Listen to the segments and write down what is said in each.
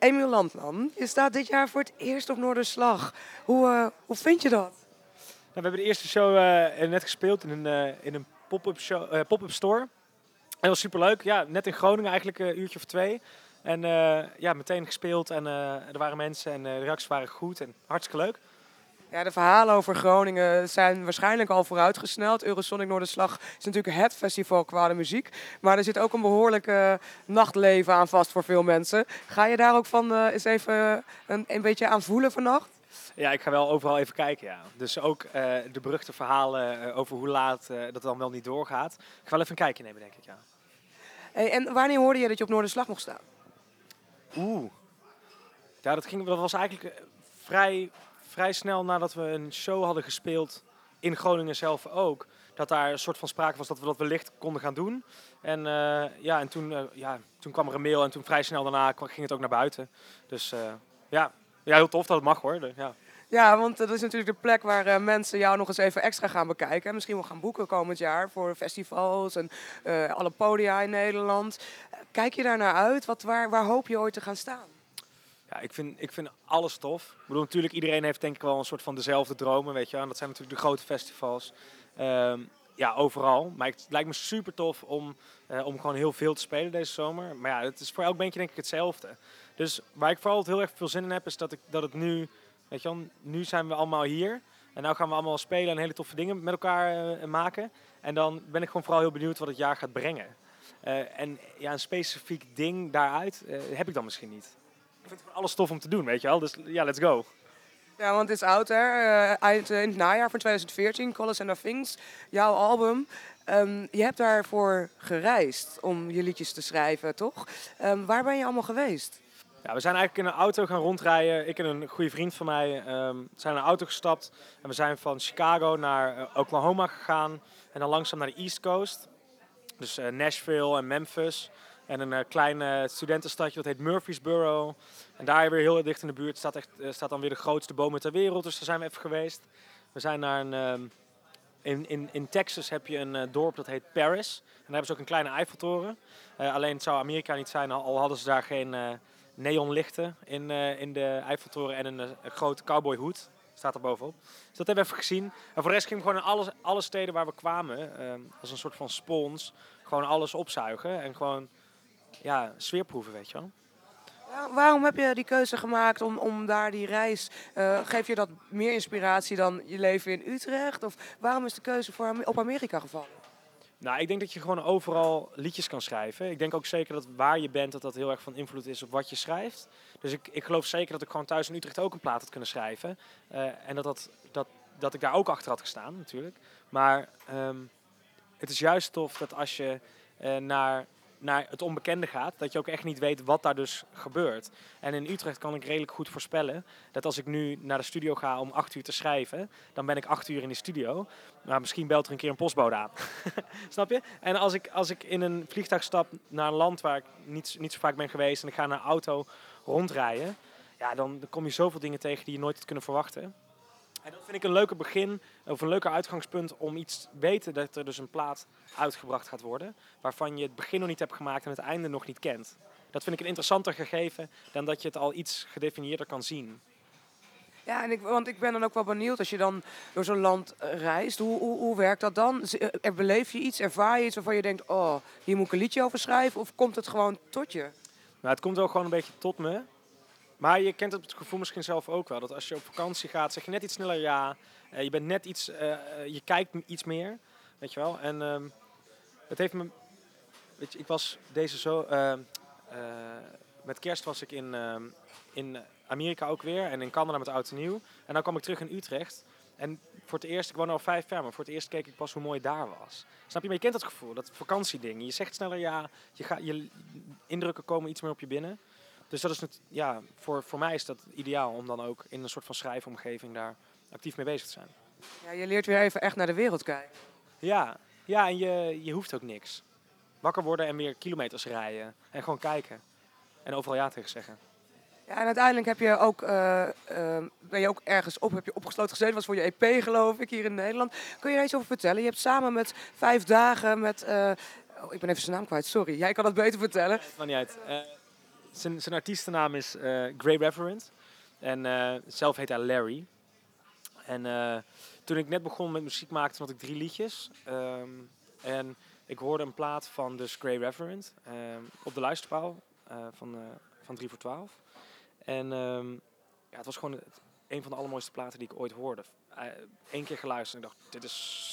Emiel Landman, je staat dit jaar voor het eerst op Noorderslag. Hoe vind je dat? Nou, we hebben de eerste show net gespeeld in een pop-up store. En dat was superleuk. Ja, net in Groningen eigenlijk een uurtje of 2. En meteen gespeeld en er waren mensen en de reacties waren goed en hartstikke leuk. Ja, de verhalen over Groningen zijn waarschijnlijk al vooruitgesneld. Eurosonic Noorderslag is natuurlijk het festival qua de muziek. Maar er zit ook een behoorlijk nachtleven aan vast voor veel mensen. Ga je daar ook van eens even een beetje aan voelen vannacht? Ja, ik ga wel overal even kijken, ja. Dus ook de beruchte verhalen over hoe laat dat dan wel niet doorgaat. Ik ga wel even een kijkje nemen, denk ik, ja. Hey, en wanneer hoorde je dat je op Noorderslag mocht staan? Ja, dat was eigenlijk vrij snel nadat we een show hadden gespeeld in Groningen zelf ook. Dat daar een soort van sprake was dat we dat wellicht konden gaan doen. En toen kwam er een mail en toen vrij snel daarna ging het ook naar buiten. Dus ja, heel tof dat het mag hoor. Ja. Ja, want dat is natuurlijk de plek waar mensen jou nog eens even extra gaan bekijken. En misschien wel gaan boeken komend jaar voor festivals en alle podia in Nederland. Kijk je daar naar uit? Waar hoop je ooit te gaan staan? Ja, ik vind alles tof. Ik bedoel, natuurlijk, iedereen heeft denk ik wel een soort van dezelfde dromen, weet je wel. En dat zijn natuurlijk de grote festivals. Overal. Maar het lijkt me super tof om gewoon heel veel te spelen deze zomer. Maar ja, het is voor elk bandje denk ik hetzelfde. Dus waar ik vooral heel erg veel zin in heb, is dat het nu... Weet je wel, nu zijn we allemaal hier. En nu gaan we allemaal spelen en hele toffe dingen met elkaar maken. En dan ben ik gewoon vooral heel benieuwd wat het jaar gaat brengen. En ja, een specifiek ding daaruit heb ik dan misschien niet. Ik vind het alles tof om te doen, weet je wel. Dus ja, let's go. Ja, want het is oud hè. In het najaar van 2014, Colors and the Things, jouw album. Je hebt daarvoor gereisd om je liedjes te schrijven, toch? Waar ben je allemaal geweest? Ja, we zijn eigenlijk in een auto gaan rondrijden. Ik en een goede vriend van mij zijn in een auto gestapt. En we zijn van Chicago naar Oklahoma gegaan. En dan langzaam naar de East Coast. Dus Nashville en Memphis. En een klein studentenstadje dat heet Murfreesboro. En daar weer heel dicht in de buurt staat dan weer de grootste bomen ter wereld. Dus daar zijn we even geweest. We zijn naar in Texas heb je een dorp dat heet Paris. En daar hebben ze ook een kleine Eiffeltoren. Alleen het zou Amerika niet zijn, al hadden ze daar geen neonlichten in de Eiffeltoren en een grote cowboyhoed. Staat er bovenop. Dus dat hebben we even gezien. En voor de rest gingen we gewoon in alle steden waar we kwamen, als een soort van spons, gewoon alles opzuigen en gewoon sfeerproeven, weet je wel. Waarom heb je die keuze gemaakt om daar die reis... geef je dat meer inspiratie dan je leven in Utrecht? Of waarom is de keuze op Amerika gevallen? Nou, ik denk dat je gewoon overal liedjes kan schrijven. Ik denk ook zeker dat waar je bent, dat heel erg van invloed is op wat je schrijft. Dus ik geloof zeker dat ik gewoon thuis in Utrecht ook een plaat had kunnen schrijven. En dat ik daar ook achter had gestaan, natuurlijk. Maar het is juist tof dat als je naar het onbekende gaat, dat je ook echt niet weet wat daar dus gebeurt. En in Utrecht kan ik redelijk goed voorspellen dat als ik nu naar de studio ga om 8 uur te schrijven, dan ben ik 8 uur in de studio. Maar misschien belt er een keer een postbode aan. Snap je? En als ik in een vliegtuig stap naar een land waar ik niet zo vaak ben geweest en ik ga naar een auto rondrijden, ja, dan kom je zoveel dingen tegen die je nooit had kunnen verwachten. En dat vind ik een leuker begin, of een leuker uitgangspunt om iets te weten dat er dus een plaat uitgebracht gaat worden, waarvan je het begin nog niet hebt gemaakt en het einde nog niet kent. Dat vind ik een interessanter gegeven dan dat je het al iets gedefinieerder kan zien. Ja, want ik ben dan ook wel benieuwd als je dan door zo'n land reist. Hoe werkt dat dan? Beleef je iets, ervaar je iets waarvan je denkt, oh, hier moet ik een liedje over schrijven? Of komt het gewoon tot je? Nou, het komt wel gewoon een beetje tot me. Maar je kent het gevoel misschien zelf ook wel. Dat als je op vakantie gaat, zeg je net iets sneller ja. Je bent net iets, je kijkt iets meer. Weet je wel. En het heeft me... Weet je, ik was met kerst was ik in Amerika ook weer. En in Canada met Oud en Nieuw. En dan kwam ik terug in Utrecht. En voor het eerst, ik woon al 5 jaar, maar voor het eerst keek ik pas hoe mooi het daar was. Snap je? Maar je kent dat gevoel, dat vakantieding. Je zegt sneller ja, je indrukken komen iets meer op je binnen. Dus dat is voor mij is dat ideaal om dan ook in een soort van schrijfomgeving daar actief mee bezig te zijn. Ja, je leert weer even echt naar de wereld kijken. Ja, en je hoeft ook niks. Wakker worden en weer kilometers rijden. En gewoon kijken. En overal ja tegen zeggen. Ja, en uiteindelijk heb je ook, ben je ook ergens heb je opgesloten gezeten. Dat was voor je EP geloof ik hier in Nederland. Kun je daar iets over vertellen? Je hebt samen met 5 dagen met... ik ben even zijn naam kwijt, sorry. Jij kan dat beter vertellen. Van niet uit. zijn artiestennaam is Grey Reverend. En zelf heet hij Larry. En toen ik net begon met muziek maken, had ik 3 liedjes. En ik hoorde een plaat van dus Grey Reverend op de luisterpaal van 3 voor 12. En het was gewoon een van de allermooiste platen die ik ooit hoorde. 1 keer geluisterd en ik dacht, dit is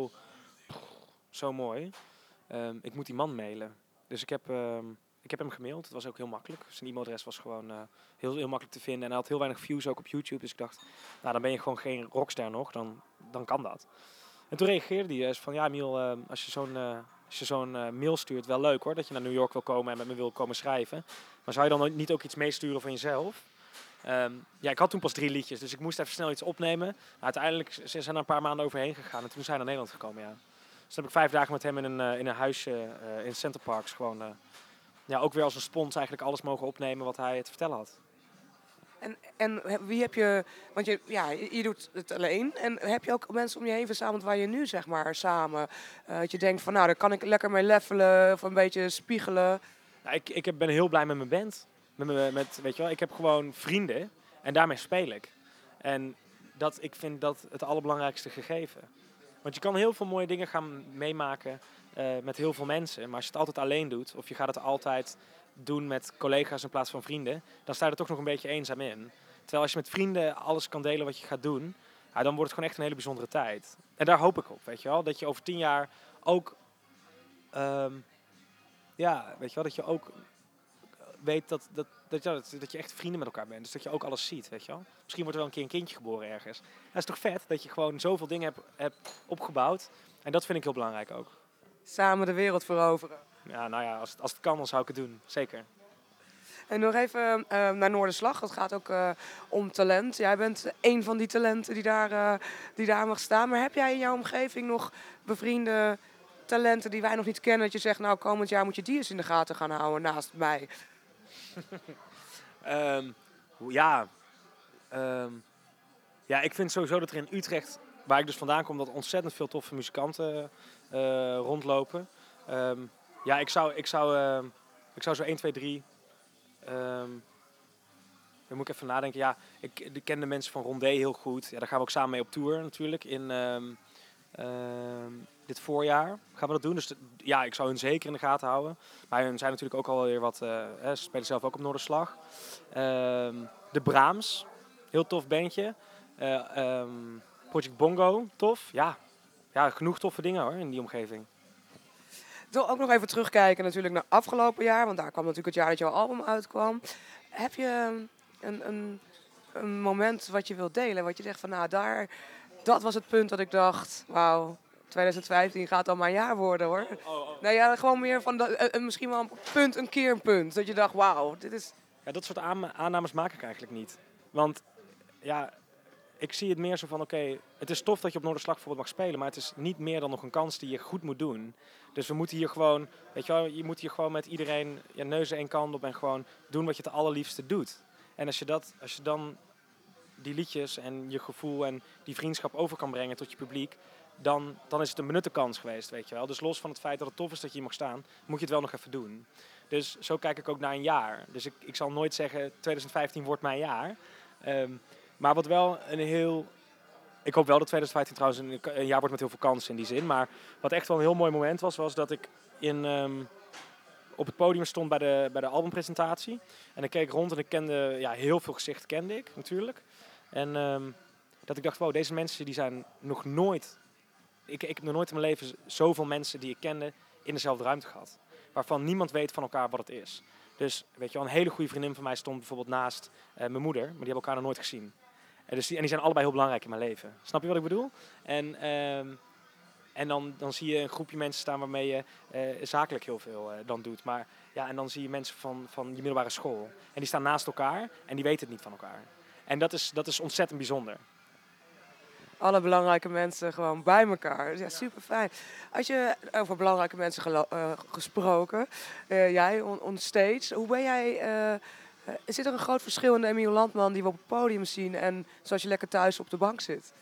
zo mooi. Ik moet die man mailen. Dus ik heb hem gemaild. Het was ook heel makkelijk. Zijn e-mailadres was gewoon heel makkelijk te vinden. En hij had heel weinig views ook op YouTube. Dus ik dacht, nou dan ben je gewoon geen rockster nog. Dan kan dat. En toen reageerde hij van, ja Emiel, als je zo'n mail stuurt, wel leuk hoor. Dat je naar New York wil komen en met me wil komen schrijven. Maar zou je dan niet ook iets meesturen van jezelf? Ik had toen pas 3 liedjes. Dus ik moest even snel iets opnemen. Maar uiteindelijk zijn er een paar maanden overheen gegaan. En toen zijn we naar Nederland gekomen, ja. Dus toen heb ik 5 dagen met hem in een huisje in Center Parcs gewoon... ook weer als een spons eigenlijk alles mogen opnemen wat hij te vertellen had. En wie heb je... Want je doet het alleen. En heb je ook mensen om je heen verzameld waar je nu zeg maar samen... dat je denkt van nou, daar kan ik lekker mee levelen of een beetje spiegelen. Nou, ik ben heel blij met mijn band. Weet je wel, ik heb gewoon vrienden en daarmee speel ik. En ik vind dat het allerbelangrijkste gegeven. Want je kan heel veel mooie dingen gaan meemaken met heel veel mensen. Maar als je het altijd alleen doet, of je gaat het altijd doen met collega's in plaats van vrienden, dan sta je er toch nog een beetje eenzaam in. Terwijl als je met vrienden alles kan delen wat je gaat doen, dan wordt het gewoon echt een hele bijzondere tijd. En daar hoop ik op, weet je wel. Dat je over 10 jaar ook, weet je wel, dat je ook weet dat je echt vrienden met elkaar bent. Dus dat je ook alles ziet, weet je wel. Misschien wordt er wel een keer een kindje geboren ergens. Dat is toch vet dat je gewoon zoveel dingen hebt opgebouwd. En dat vind ik heel belangrijk ook. Samen de wereld veroveren. Ja, nou ja, als het kan, dan zou ik het doen. Zeker. En nog even naar Noorderslag. Het gaat ook om talent. Jij bent een van die talenten die daar mag staan. Maar heb jij in jouw omgeving nog bevriende talenten die wij nog niet kennen? Dat je zegt, nou komend jaar moet je die eens in de gaten gaan houden naast mij. Ik vind sowieso dat er in Utrecht, waar ik dus vandaan kom, dat ontzettend veel toffe muzikanten rondlopen. Ik zou zo 1, 2, 3... dan moet ik even nadenken. Ja, ik ken de mensen van Rondé heel goed. Ja, daar gaan we ook samen mee op tour natuurlijk. In dit voorjaar gaan we dat doen. Dus ik zou hun zeker in de gaten houden. Maar hun zijn natuurlijk ook alweer wat... ze spelen zelf ook op Noorderslag. De Braams. Heel tof bandje. Project Bongo. Tof. Ja, genoeg toffe dingen hoor in die omgeving. Ik wil ook nog even terugkijken natuurlijk naar afgelopen jaar. Want daar kwam natuurlijk het jaar dat jouw album uitkwam. Heb je een moment wat je wilt delen? Wat je zegt van nou, dat was het punt dat ik dacht... Wauw, 2015 gaat al mijn jaar worden hoor. Nou ja, gewoon meer van misschien wel een keer een punt. Dat je dacht, wauw, dit is... Ja, dat soort aannames maak ik eigenlijk niet. Want ja, ik zie het meer zo van oké, het is tof dat je op Noorderslag bijvoorbeeld mag spelen, maar het is niet meer dan nog een kans die je goed moet doen. Dus we moeten hier gewoon, weet je wel, je moet hier gewoon met iedereen je neus één kant op en gewoon doen wat je het allerliefste doet. En als je dan die liedjes en je gevoel en die vriendschap over kan brengen tot je publiek, dan is het een benutte kans geweest, weet je wel. Dus los van het feit dat het tof is dat je hier mag staan, moet je het wel nog even doen. Dus zo kijk ik ook naar een jaar. Dus ik zal nooit zeggen 2015 wordt mijn jaar. Maar wat wel ik hoop wel dat 2015 trouwens een jaar wordt met heel veel kansen in die zin. Maar wat echt wel een heel mooi moment was dat ik op het podium stond bij de albumpresentatie. En ik keek rond en ik kende, heel veel gezichten kende ik natuurlijk. En dat ik dacht, wow, deze mensen die zijn nog nooit... Ik heb nog nooit in mijn leven zoveel mensen die ik kende in dezelfde ruimte gehad. Waarvan niemand weet van elkaar wat het is. Dus weet je wel, een hele goede vriendin van mij stond bijvoorbeeld naast mijn moeder. Maar die hebben elkaar nog nooit gezien. En die zijn allebei heel belangrijk in mijn leven. Snap je wat ik bedoel? En dan zie je een groepje mensen staan waarmee je zakelijk heel veel dan doet. Maar ja, en dan zie je mensen van je middelbare school. En die staan naast elkaar en die weten het niet van elkaar. En dat is ontzettend bijzonder. Alle belangrijke mensen gewoon bij elkaar. Ja, super fijn. Als je over belangrijke mensen gesproken, jij on stage, hoe ben jij... zit er een groot verschil in de Emiel Landman die we op het podium zien en zoals je lekker thuis op de bank zit?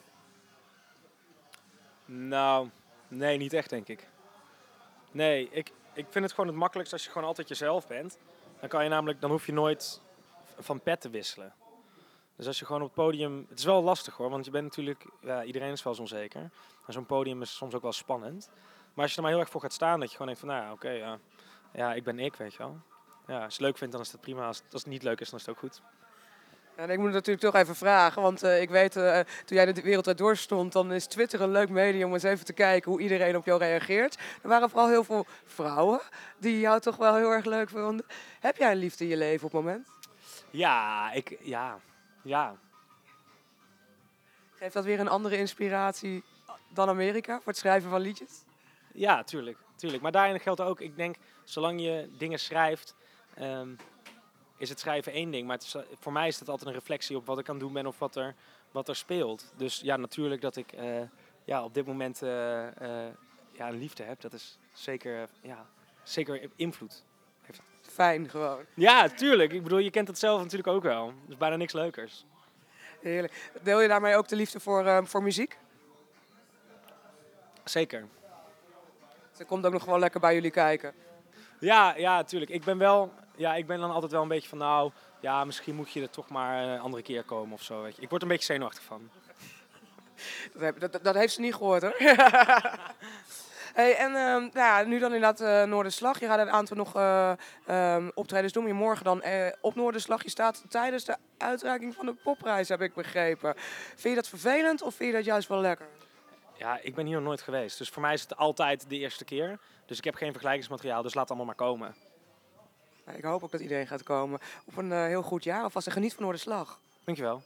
Nou, nee, niet echt denk ik. Nee, ik vind het gewoon het makkelijkst als je gewoon altijd jezelf bent. Dan hoef je nooit van pet te wisselen. Dus als je gewoon op het podium... Het is wel lastig hoor, want je bent natuurlijk... Ja, iedereen is wel eens onzeker. En zo'n podium is soms ook wel spannend. Maar als je er maar heel erg voor gaat staan, dat je gewoon denkt van... Nou ja, oké, ja, ik ben ik, weet je wel. Ja, als je het leuk vindt, dan is het prima. Als het niet leuk is, dan is het ook goed. En ik moet het natuurlijk toch even vragen, want ik weet, toen jij de wereldwijd doorstond, dan is Twitter een leuk medium om eens even te kijken hoe iedereen op jou reageert. Er waren vooral heel veel vrouwen die jou toch wel heel erg leuk vonden. Heb jij een liefde in je leven op het moment? Ja. Geeft dat weer een andere inspiratie dan Amerika voor het schrijven van liedjes? Ja, tuurlijk. Maar daarin geldt ook, ik denk, zolang je dingen schrijft, is het schrijven één ding. Maar voor mij is het altijd een reflectie op wat ik aan het doen ben of wat er speelt. Dus ja, natuurlijk dat ik op dit moment een liefde heb, dat is zeker invloed. Fijn gewoon. Ja, tuurlijk. Ik bedoel, je kent het zelf natuurlijk ook wel. Er is bijna niks leukers. Heerlijk. Deel je daarmee ook de liefde voor muziek? Zeker. Ze komt ook nog wel lekker bij jullie kijken. Ja, tuurlijk. Ik ben dan altijd wel een beetje van, nou, ja, misschien moet je er toch maar een andere keer komen of zo. Weet je. Ik word er een beetje zenuwachtig van. Dat heeft ze niet gehoord hoor. Hey, en nu dan inderdaad Noorderslag. Je gaat een aantal nog optredens doen. Je morgen dan op Noorderslag. Je staat tijdens de uitreiking van de popprijs, heb ik begrepen. Vind je dat vervelend of vind je dat juist wel lekker? Ja, ik ben hier nog nooit geweest. Dus voor mij is het altijd de eerste keer. Dus ik heb geen vergelijkingsmateriaal, dus laat het allemaal maar komen. Ik hoop ook dat iedereen gaat komen. Op een heel goed jaar alvast en geniet van Noorderslag. Dankjewel.